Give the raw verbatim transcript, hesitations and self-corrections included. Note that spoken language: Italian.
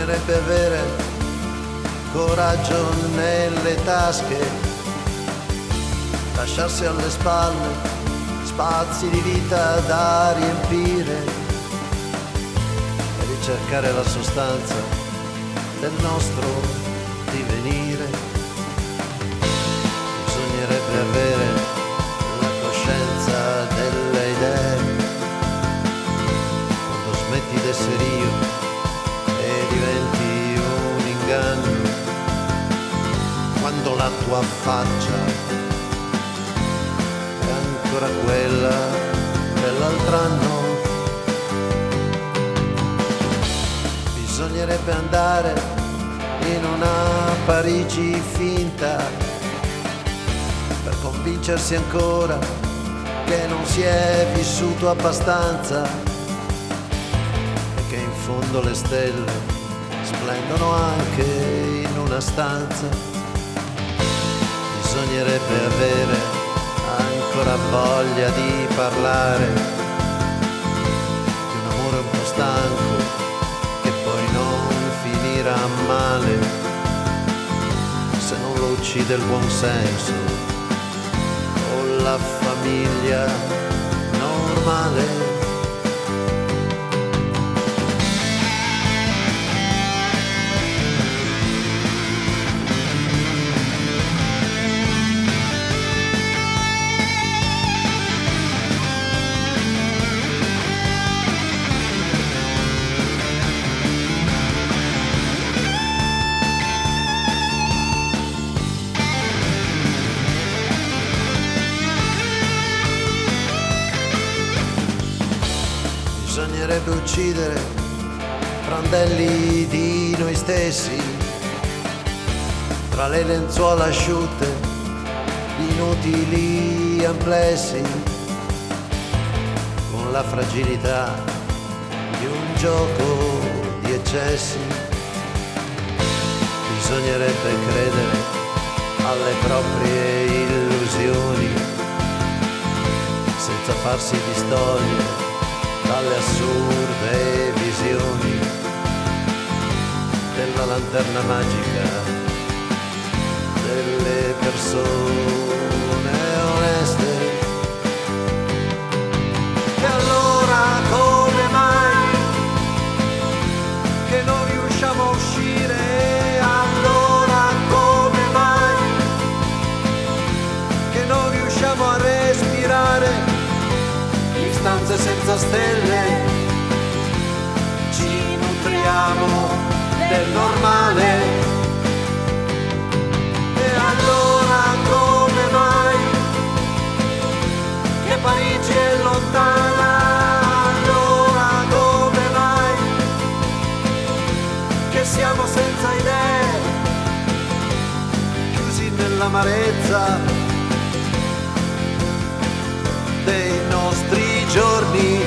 Bisognerebbe avere coraggio nelle tasche, lasciarsi alle spalle spazi di vita da riempire e ricercare la sostanza del nostro divenire. Bisognerebbe avere la coscienza delle idee, quando smetti d'essere io e diventi un inganno, quando la tua faccia è ancora quella dell'altro anno. Bisognerebbe andare in una Parigi finta per convincersi ancora che non si è vissuto abbastanza, che in fondo le stelle splendono anche in una stanza. Bisognerebbe avere ancora voglia di parlare di un amore un po' stanco che poi non finirà male se non lo uccide il buon senso o la famiglia normale. Bisognerebbe uccidere brandelli di noi stessi, tra le lenzuola asciutte, gli inutili amplessi, con la fragilità di un gioco di eccessi. Bisognerebbe credere alle proprie illusioni, senza farsi distogliere dalle assurde visioni della lanterna magica delle persone oneste. E allora come mai che non riusciamo a uscire? Allora come mai che non riusciamo a respirare? Stanze senza stelle, ci nutriamo del normale. E allora come mai che Parigi è lontana? Allora come mai che siamo senza idee, chiusi nell'amarezza dei nostri giorni?